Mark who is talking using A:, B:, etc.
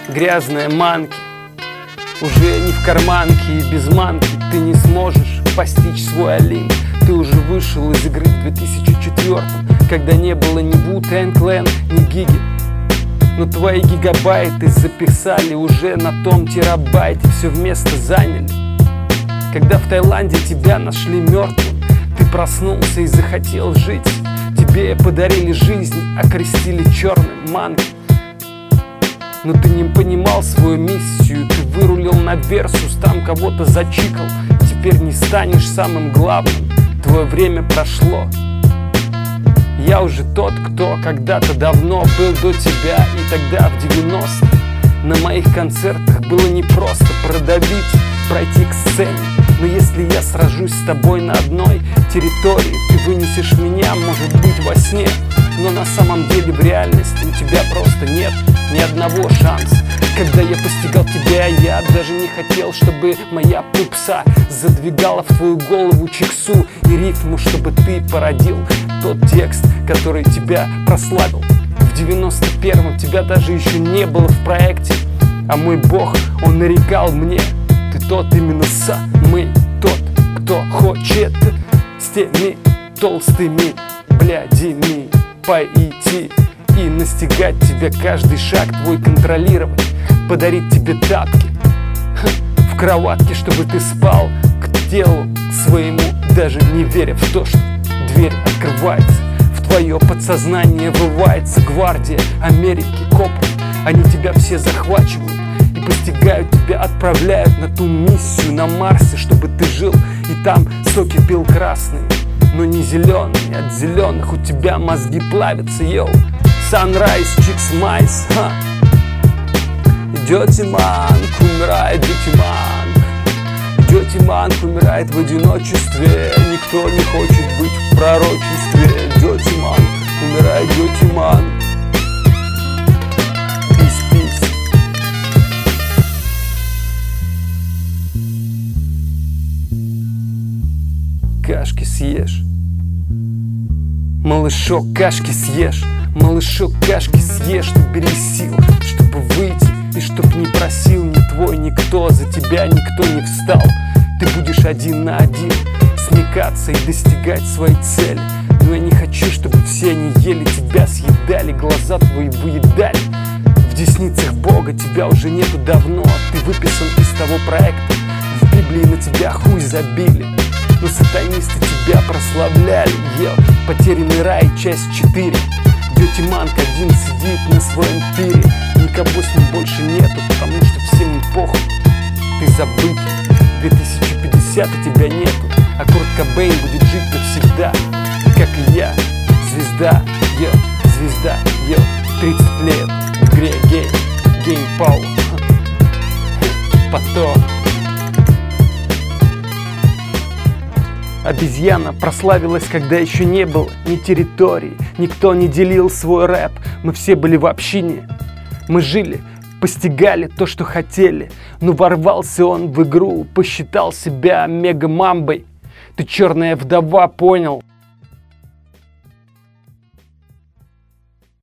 A: грязные манки. Уже не в карманке и без манки ты не сможешь постичь свой Олимп. Ты уже вышел из игры в 2004-м, когда не было ни Wu-Tang Clan, ни Гиги. Но твои гигабайты записали уже на том терабайте, все место заняли. Когда в Таиланде тебя нашли мертвым, ты проснулся и захотел жить. Тебе подарили жизнь, окрестили черным манки. Но ты не понимал свою миссию, ты вырулил на Версус, там кого-то зачикал. Теперь не станешь самым главным, твое время прошло. Я уже тот, кто когда-то давно был до тебя. И тогда в 90-х на моих концертах было непросто продавить, пройти к сцене. Но если я сражусь с тобой на одной территории, ты вынесешь меня, может быть, во сне. Но на самом деле в реальности у тебя просто нет ни одного шанса. Когда я постигал тебя, я даже не хотел, чтобы моя пупса задвигала в твою голову чиксу и рифму, чтобы ты породил тот текст, который тебя прославил. В 91-м тебя даже еще не было в проекте, а мой бог, он нарекал мне: ты тот именно самый, тот, кто хочет с теми толстыми блядями пойти и настигать тебя, каждый шаг твой контролировать, подарить тебе тапки в кроватке, чтобы ты спал к телу своему, даже не веря в то, что дверь открывается. В твое подсознание врывается гвардия Америки, копов. Они тебя все захвачивают и постигают тебя, отправляют на ту миссию на Марсе, чтобы ты жил и там соки пил красные, но не зеленые. От зеленых у тебя мозги плавятся, йоу. Sunrise, chicks, mice, ха. Идете манк, умирает детиманк. Идете манк, умирает в одиночестве. Никто не хочет быть в пророчестве. Идете манк, умирает детиманк. Пись-пись. Кашки съешь, малышок, кашки съешь. Малышок, кашки съешь, набери сил, чтобы выйти, и чтоб не просил ни твой никто, за тебя никто не встал. Ты будешь один на один смекаться и достигать своей цели. Но я не хочу, чтобы все они ели тебя, съедали, глаза твои выедали. В десницах Бога тебя уже нету давно, ты выписан из того проекта. В Библии на тебя хуй забили, но сатанисты тебя прославляли, ел. Потерянный рай, часть 4. Детиманк один сидит на своем пире, никого с ним больше нету, потому что всем им похуй. Ты забыт, 2050 и тебя нету, а Курт Кобейн будет жить навсегда, как и я. Звезда, йо, звезда, йо. 30 лет в игре гейм пауэр. Потом обезьяна прославилась, когда еще не было ни территории, никто не делил свой рэп, мы все были в общине. Мы жили, постигали то, что хотели, но ворвался он в игру, посчитал себя мега-мамбой. Ты черная вдова, понял?